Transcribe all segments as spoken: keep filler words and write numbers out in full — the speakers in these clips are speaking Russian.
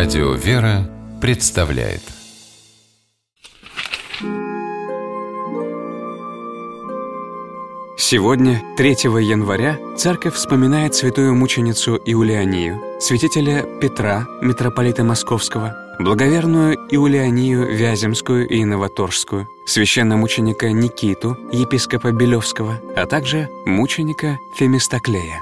Радио «Вера» представляет. Сегодня, третьего января, Церковь вспоминает святую мученицу Иулианию, святителя Петра, митрополита Московского, благоверную Иулианию Вяземскую и Новоторжскую, священномученика Никиту, епископа Белевского, а также мученика Фемистоклея.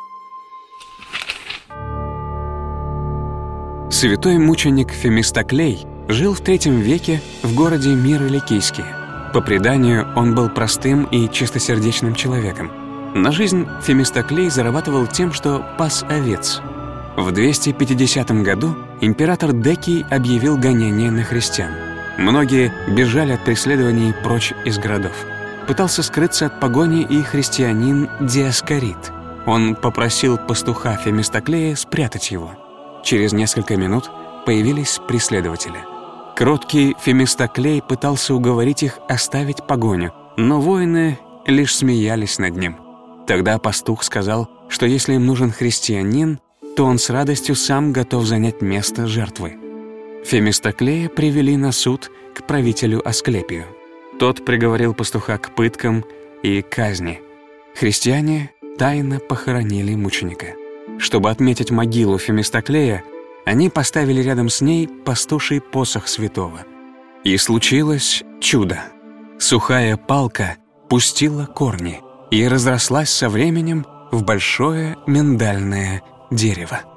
Святой мученик Фемистоклей жил в третьем веке в городе Миро-Ликийске. По преданию, он был простым и чистосердечным человеком. На жизнь Фемистоклей зарабатывал тем, что пас овец. В двести пятидесятом году император Декий объявил гонение на христиан. Многие бежали от преследований прочь из городов. Пытался скрыться от погони и христианин Диоскорид. Он попросил пастуха Фемистоклея спрятать его. Через несколько минут появились преследователи. Кроткий Фемистоклей пытался уговорить их оставить погоню, но воины лишь смеялись над ним. Тогда пастух сказал, что если им нужен христианин, то он с радостью сам готов занять место жертвы. Фемистоклея привели на суд к правителю Асклепию. Тот приговорил пастуха к пыткам и казни. Христиане тайно похоронили мученика. Чтобы отметить могилу Фемистоклея, они поставили рядом с ней пастуший посох святого. И случилось чудо. Сухая палка пустила корни и разрослась со временем в большое миндальное дерево.